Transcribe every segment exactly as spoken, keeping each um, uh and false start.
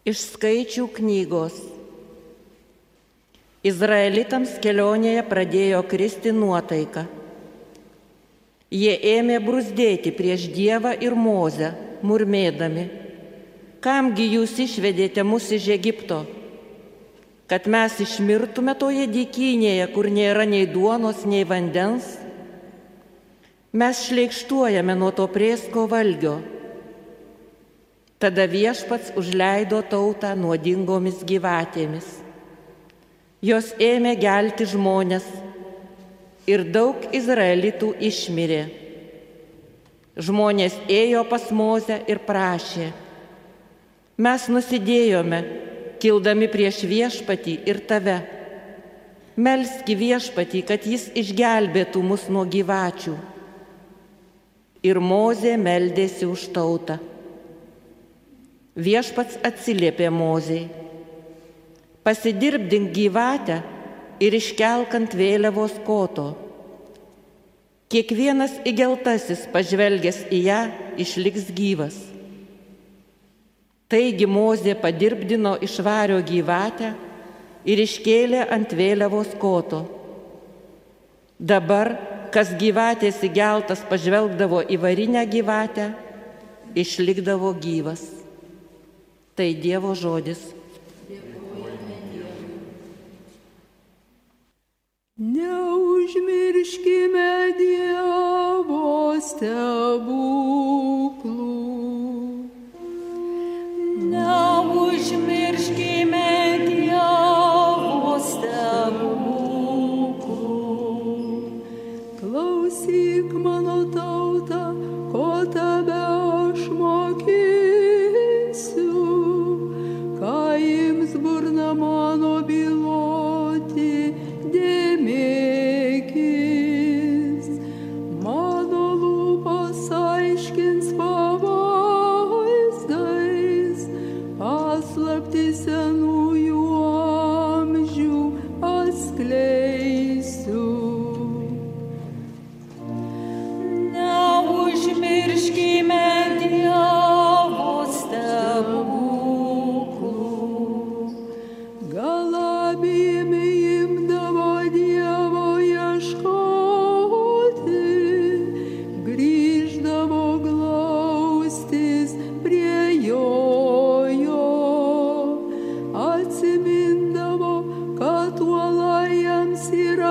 Iš Skaičių knygos. Izraelitams kelionėje pradėjo kristi nuotaika. Jie ėmė bruzdėti prieš Dievą ir Mozę, murmėdami: kamgi jūs išvedėte mus iš Egipto, kad mes išmirtume toje dykynėje, kur nėra nei duonos, nei vandens? Mes šleikštuojame nuo to prėsko valgio. Tada Viešpats užleido tautą nuodingomis gyvatėmis. Jos ėmė gelti žmones ir daug izraelitų išmirė. Žmonės ėjo pas Mozę ir prašė: mes nusidėjome, kildami prieš Viešpatį ir tave. Melski Viešpatį, kad jis išgelbėtų mus nuo gyvačių. Ir Mozė meldėsi už tautą. Viešpats atsiliepė Mozei: pasidirbdink gyvatę ir iškelk ant vėliavos koto. Kiekvienas įgeltasis pažvelgęs į ją išliks gyvas. Taigi Mozė padirbdino iš vario gyvatę ir iškėlė ant vėliavos koto. Dabar, kas gyvatės įgeltas pažvelgdavo į varinę gyvatę, išlikdavo gyvas. Tai Dievo žodis. Neužmirškime Dievo stebuklų. Neužmirškime Dievo stebuklų. Klausyk mano tauta, ko tave aš mokysiu, ką ims burna mano byloti dėmėkis. Mano lūpos aiškins pavaizdais, paslaptį senųjų amžių atskleisiu. Neužmirškime Dievo stebuklų. Gal abimi imdavo Dievo ieškoti, grįždavo glaustis prie jo, atsimindavo, kad uola jiems yra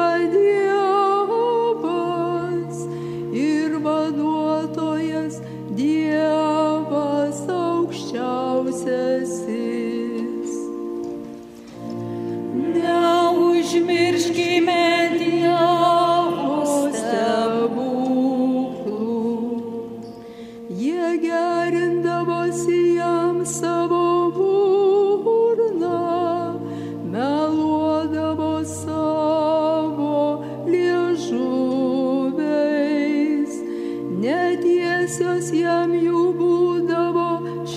Dievas ir vaduotojas Dievas aukščiausiasis. Neužmirškime Dievo stebuklų. Jie gerindavosi jam savo burną, meluodavo savo liežuviais, netiesios jam jų būdavo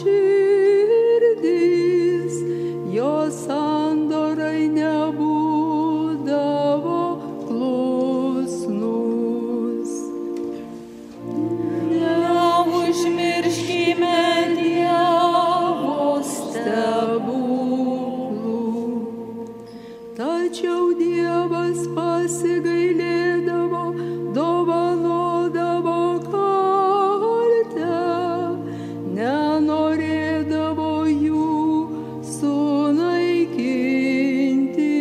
širdys, jos sandorai nebūdavo klusnus. Neužmirškime Dievo stebuklų. Tačiau Dievas pasigailėdavo, dovanodavo kaltę, nenorėdavo jų sunaikinti.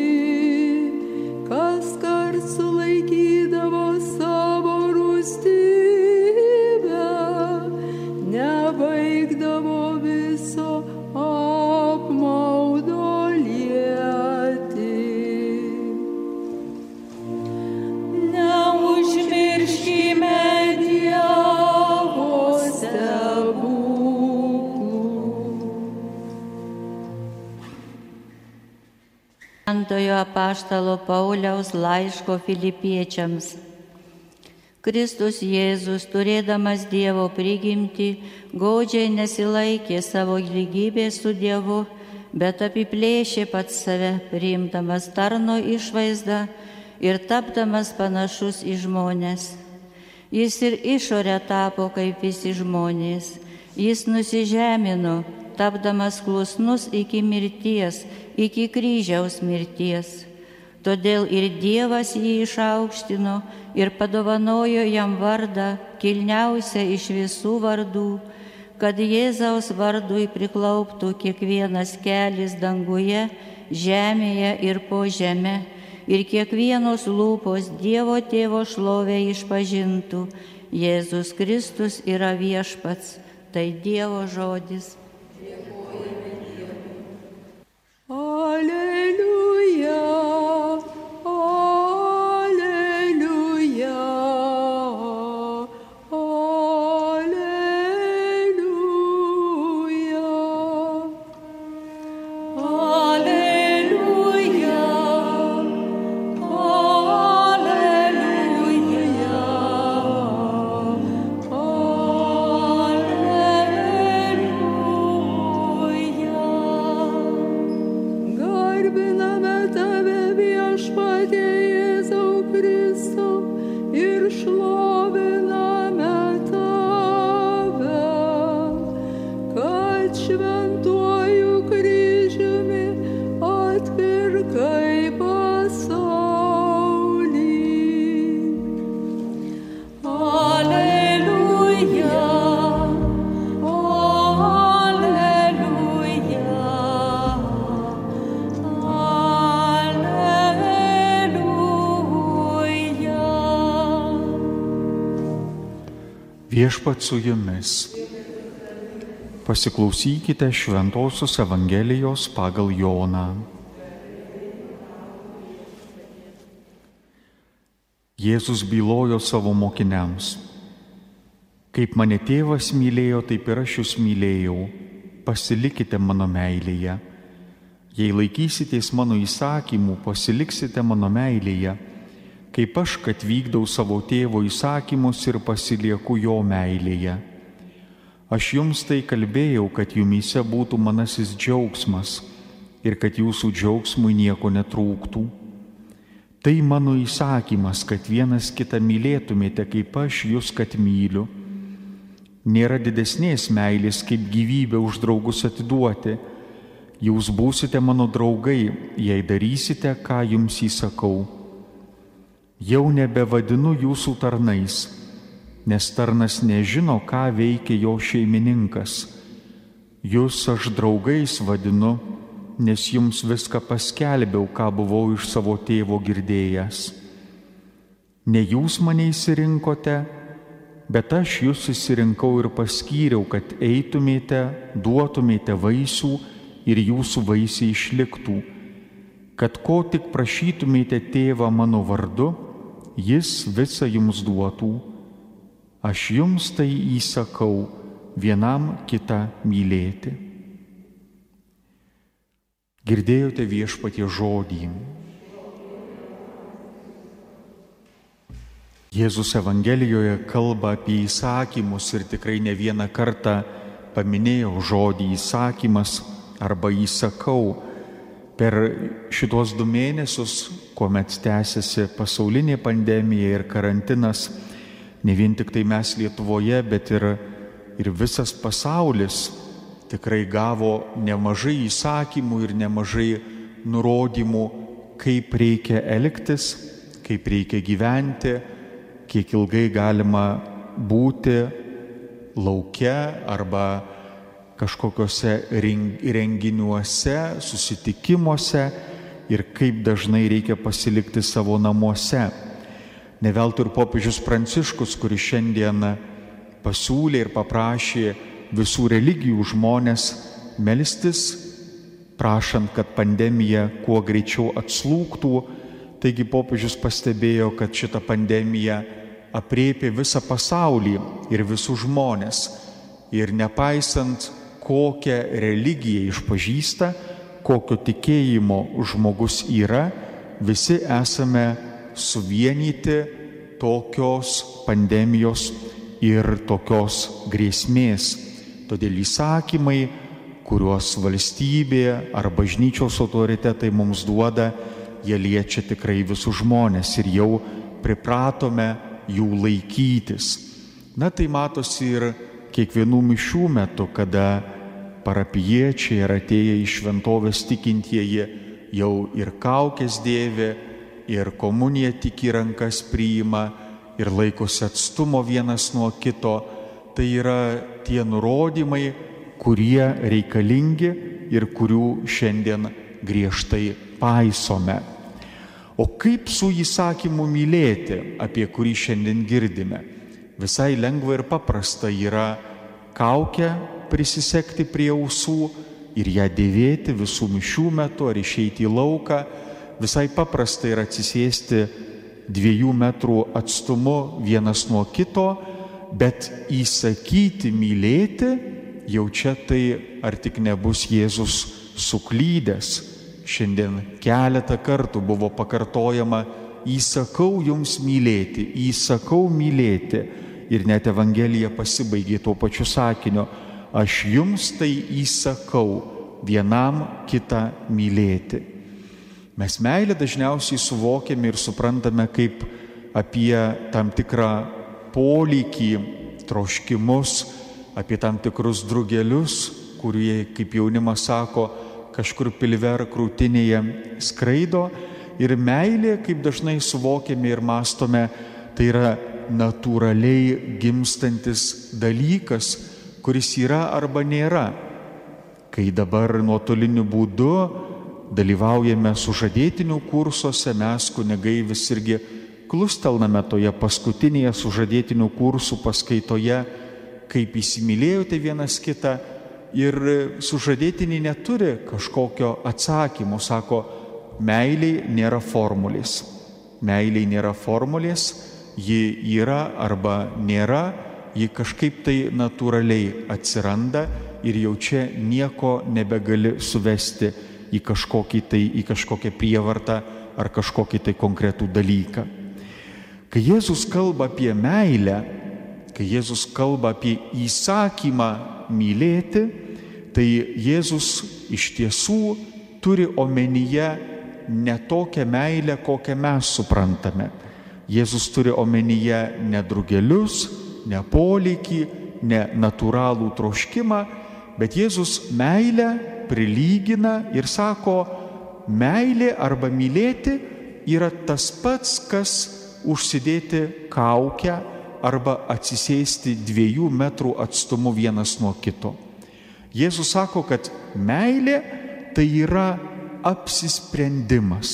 Kaskart sulaikydavo savo rūstybę, nebaigdavo viso apmaudo lieti. Neužmirškime Dievo stebuklų. Šventojo apaštalo Pauliaus laiško Filipiečiams. Kristus Jėzus, turėdamas Dievo prigimtį, godžiai nesilaikė savo lygybės su Dievu, bet apiplėšė pats save, priimdamas tarno išvaizdą ir tapdamas panašus į žmones. Jis ir išorę tapo kaip visi žmonės. Jis nusižemino, tapdamas klusnus iki mirties, iki kryžiaus mirties. Todėl ir Dievas jį išaukštino ir padovanojo jam vardą, kilniausią iš visų vardų, kad Jėzaus vardui priklauptų kiekvienas kelis danguje, žemėje ir po žeme, ir kiekvienos lūpos Dievo Tėvo šlovę išpažintų. Jėzus Kristus yra viešpats, tai Dievo žodis. Alleluja, alleluja, alleluja, garbiname tave, viešpatie Jėzau Kristau, ir šloviname tave, kad šventuoju kryžiumi atpirkai pasaulį. Alleluja, Viešpats su jumis. Pasiklausykite Šventosios Evangelijos pagal Joną. Jėzus bylojo savo mokiniams: Kaip mane tėvas mylėjo, taip ir aš jūs mylėjau. Pasilikite mano meilėje. Jei laikysitės mano įsakymų, pasiliksite mano meilėje, kaip aš, kad vykdau savo tėvo įsakymus ir pasilieku jo meilėje. Aš jums tai kalbėjau, kad jumyse būtų manasis džiaugsmas ir kad jūsų džiaugsmui nieko netrūktų. Tai mano įsakymas, kad vienas kitą mylėtumėte, kaip aš jūs, kad myliu. Nėra didesnės meilės, kaip gyvybę už draugus atiduoti. Jūs būsite mano draugai, jei darysite, ką jums įsakau. Jau nebevadinu jūsų tarnais, nes tarnas nežino, ką veikia jo šeimininkas. Jūs aš draugais vadinu, nes jums viską paskelbiau, ką buvau iš savo tėvo girdėjęs. Ne jūs mane išsirinkote, bet aš jūs išsirinkau ir paskyriau, kad eitumėte, duotumėte vaisių ir jūsų vaisiai išliktų, kad ko tik prašytumėte tėvą mano vardu, jis visą jums duotų. Aš jums tai įsakau, vienam kitą mylėti. Girdėjote Viešpatie žodį. Jėzus Evangelijoje kalba apie įsakymus ir tikrai ne vieną kartą paminėjo žodį įsakymas arba įsakau. Per šitos du mėnesius, kuomet tęsiasi pasaulinė pandemija ir karantinas, ne vien tik tai mes Lietuvoje, bet ir, ir visas pasaulis tikrai gavo nemažai įsakymų ir nemažai nurodymų, kaip reikia elgtis, kaip reikia gyventi, kiek ilgai galima būti lauke arba kažkokiuose renginiuose, susitikimuose ir kaip dažnai reikia pasilikti savo namuose. Ne veltui ir popiežius Pranciškus, kuris šiandien pasiūlė ir paprašė visų religijų žmonės melstis, prašant, kad pandemija kuo greičiau atslūgtų. Taigi popiežius pastebėjo, kad šita pandemija aprėpė visą pasaulį ir visus žmonės. Ir nepaisant, kokią religiją išpažįsta, kokio tikėjimo žmogus yra, visi esame suvienyti tokios pandemijos ir tokios grėsmės. Todėl įsakymai, kuriuos valstybė ar bažnyčios autoritetai mums duoda, jie liečia tikrai visus žmonės ir jau pripratome jų laikytis. Na tai matosi ir kiekvienų mišių metu, kada parapijiečiai ar atėję į šventovės tikintieji jau ir kaukės dėvi, ir komuniją tik į rankas priima, ir laikosi atstumo vienas nuo kito. Tai yra tie nurodymai, kurie reikalingi ir kurių šiandien griežtai paisome. O kaip su įsakymu mylėti, apie kurį šiandien girdime? Visai lengva ir paprasta yra kaukę prisisegti prie ausų ir ją dėvėti visų mišių metu ar išeiti į lauką. Visai paprasta yra atsisėsti dviejų metrų atstumu vienas nuo kito, bet įsakyti mylėti, jau čia tai ar tik nebus Jėzus suklydęs. Šiandien keletą kartų buvo pakartojama: įsakau jums mylėti, įsakau mylėti. Ir net Evangelija pasibaigė tuo pačiu sakiniu: aš jums tai įsakau, vienam kitą mylėti. Mes meilę dažniausiai suvokiame ir suprantame kaip apie tam tikrą polėkį, troškimus, apie tam tikrus drugelius, kurie, kaip jaunimas sako, kažkur pilve ar krūtinėje skraido. Ir meilė, kaip dažnai suvokiame ir mąstome, tai yra natūraliai gimstantis dalykas, kuris yra arba nėra. Kai dabar nuotoliniu būdu dalyvaujame sužadėtinių kursuose, mes kunigai vis irgi klustelname toje paskutinėje sužadėtinių kursų paskaitoje, kaip įsimylėjote vienas kitą, ir sužadėtiniai neturi kažkokio atsakymo. Sako, meiliai nėra formulės. Meiliai nėra formulės, ji yra arba nėra, ji kažkaip tai natūraliai atsiranda ir jau čia nieko nebegali suvesti į kažkokį tai, į kažkokią prievartą ar kažkokį tai konkretų dalyką. Kai Jėzus kalba apie meilę, kai Jėzus kalba apie įsakymą mylėti, tai Jėzus iš tiesų turi omenyje ne tokią meilę, kokią mes suprantame. Jėzus turi omenyje ne drugelius, ne polėkį, ne natūralų troškimą, bet Jėzus meilę prilygina ir sako, meilė arba mylėti yra tas pats, kas užsidėti kaukę arba atsisėsti dviejų metrų atstumu vienas nuo kito. Jėzus sako, kad meilė tai yra apsisprendimas.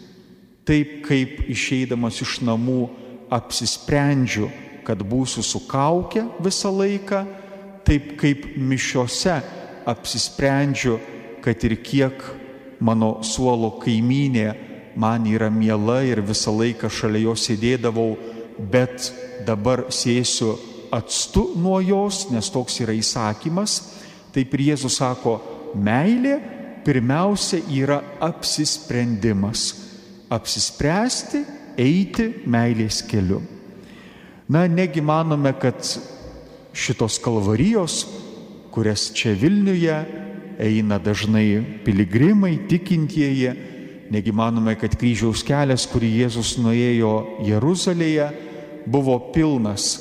Taip kaip išeidamas iš namų apsisprendžiu, kad būsiu su kauke visą laiką, taip kaip mišiose apsisprendžiu, kad ir kiek mano suolo kaimynė man yra miela ir visą laiką šalia jos sėdėdavau, bet dabar sėsiu atstu nuo jos, nes toks yra įsakymas. Taip ir Jėzus sako, meilė pirmiausia yra apsisprendimas. Apsispręsti, eiti meilės keliu. Na, negi manome, kad šitos kalvarijos, kurias čia Vilniuje eina dažnai piligrimai, tikintieji, negi manome, kad kryžiaus kelias, kurį Jėzus nuėjo Jeruzalėje, buvo pilnas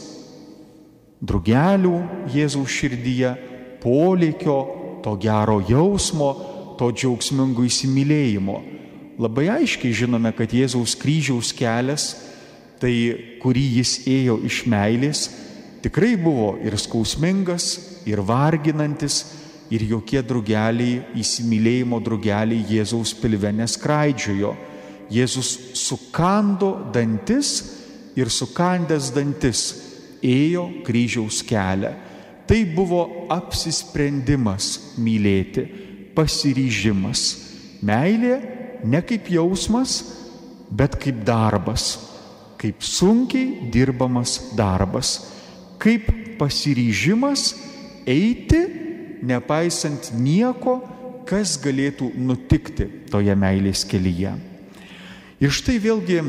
drugelių Jėzaus širdyje, polėkio, to gero jausmo, to džiaugsmingo įsimylėjimo. Labai aiškiai žinome, kad Jėzaus kryžiaus kelias, tai kurį jis ėjo iš meilės, tikrai buvo ir skausmingas, ir varginantis, ir jokie drugeliai, įsimylėjimo drugeliai Jėzaus pilve neskraidžiojo. Jėzus sukando dantis ir sukandęs dantis ėjo kryžiaus kelią. Tai buvo apsisprendimas mylėti, pasiryžimas. Meilė ne kaip jausmas, bet kaip darbas, kaip sunkiai dirbamas darbas, kaip pasiryžimas eiti, nepaisant nieko, kas galėtų nutikti toje meilės kelyje. Ir štai vėlgi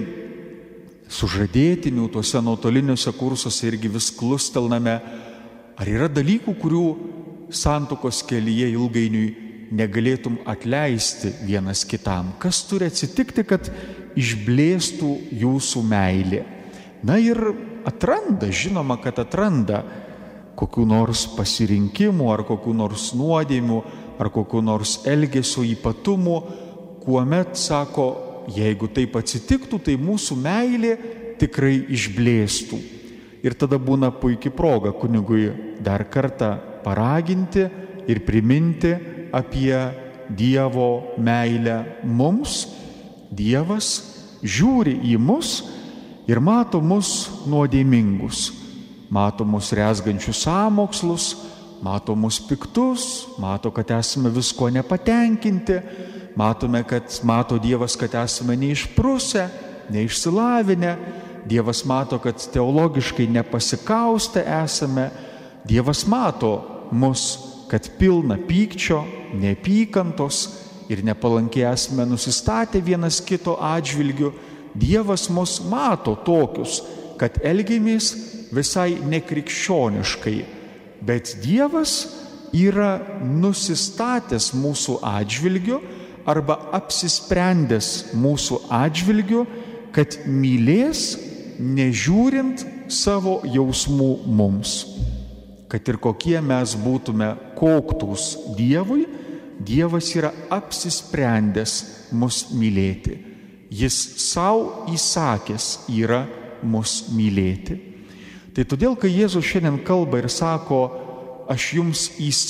sužadėtinių tuose nuotoliniuose kursuose irgi vis klustelname, ar yra dalykų, kurių santuokos kelyje ilgainiui negalėtum atleisti vienas kitam. Kas turi atsitikti, kad išblėstų jūsų meilė? Na ir atranda, žinoma, kad atranda, kokių nors pasirinkimų, ar kokių nors nuodėmių, ar kokių nors elgesio ypatumų, kuomet sako, jeigu taip atsitiktų, tai mūsų meilė tikrai išblėstų. Ir tada būna puikia proga kunigui dar kartą paraginti ir priminti apie Dievo meilę mums. Dievas žiūri į mus ir mato mus nuodėmingus, mato mus rezgančius sąmokslus, mato mus piktus, mato, kad esame visko nepatenkinti, matome, kad mato Dievas, kad esame neišprusę, neišsilavinę, Dievas mato, kad teologiškai nepasikaustę esame, Dievas mato mus, kad pilna pykčio, neapykantos ir nepalankiai esame nusistatę vienas kito atžvilgiu. Dievas mus mato tokius, kad elgiamės visai nekrikščioniškai, bet Dievas yra nusistatęs mūsų atžvilgiu arba apsisprendęs mūsų atžvilgiu, kad mylės nežiūrint savo jausmų mums. Kad ir kokie mes būtume koktūs Dievui, Dievas yra apsisprendęs mus mylėti. Jis savo įsakęs yra mus mylėti. Tai todėl, kai Jėzus šiandien kalba ir sako, aš jums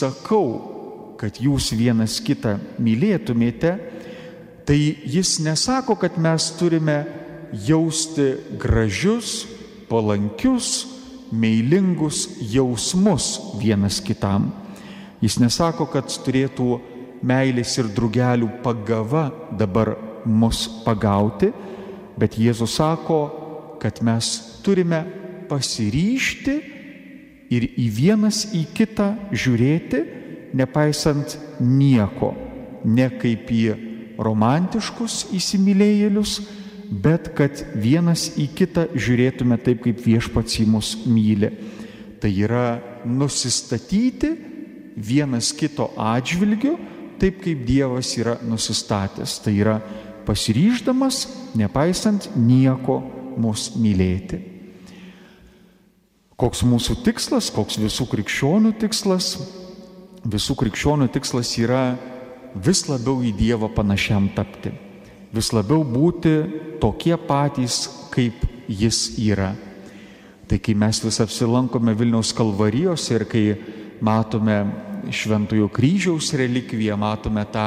įsakau, kad jūs vienas kitą mylėtumėte, tai jis nesako, kad mes turime jausti gražius, palankius, meilingus jausmus vienas kitam. Jis nesako, kad turėtų meilės ir drugelių pagava dabar mus pagauti, bet Jėzus sako, kad mes turime pasiryžti ir į vienas į kitą žiūrėti, nepaisant nieko, ne kaip į romantiškus įsimylėjėlius, bet kad vienas į kitą žiūrėtume taip, kaip Viešpats į mus myli. Tai yra nusistatyti vienas kito atžvilgiu, taip kaip Dievas yra nusistatęs. Tai yra pasiryždamas, nepaisant nieko, mus mylėti. Koks mūsų tikslas, koks visų krikščionių tikslas? Visų krikščionių tikslas yra vis labiau į Dievą panašiam tapti. Vis labiau būti tokie patys, kaip Jis yra. Tai kai mes vis apsilankome Vilniaus Kalvarijose ir kai matome Šventojo kryžiaus relikviją, matome tą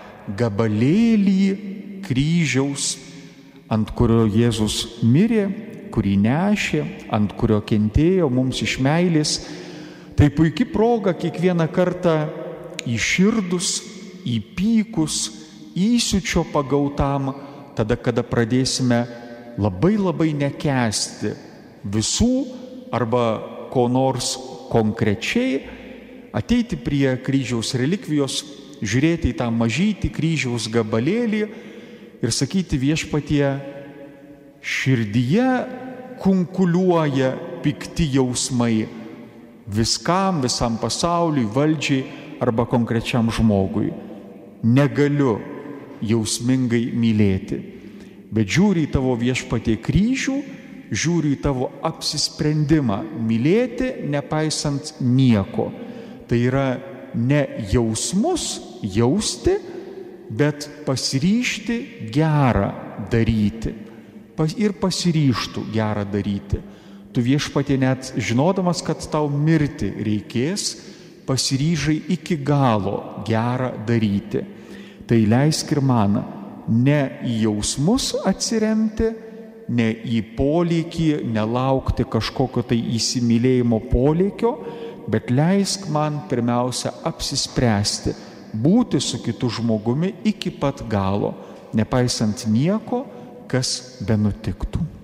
gabalėlį kryžiaus, ant kurio Jėzus mirė, kurį nešė, ant kurio kentėjo mums iš meilės, tai puikia proga kiekvieną kartą įširdus, įpykus, įsiūčio pagautam, tada, kada pradėsime labai labai nekęsti visų arba ko nors konkrečiai, ateiti prie kryžiaus relikvijos, žiūrėti į tą mažytį kryžiaus gabalėlį ir sakyti Viešpatie, širdyje kunkuliuoja pikti jausmai viskam, visam pasauliui, valdžiai arba konkrečiam žmogui. Negaliu jausmingai mylėti, bet žiūri į tavo Viešpatie kryžių, žiūri į tavo apsisprendimą mylėti, nepaisant nieko. Tai yra ne jausmus jausti, bet pasiryžti gerą daryti. Ir pasiryžtų gerą daryti. Tu Viešpatie net žinodamas, kad tau mirti reikės, pasiryžai iki galo gerą daryti. Tai leisk ir man ne į jausmus atsiremti, ne į polėkį, nelaukti kažkokio tai įsimylėjimo polėkio, bet leisk man pirmiausia apsispręsti, būti su kitu žmogumi iki pat galo, nepaisant nieko, kas benutiktų.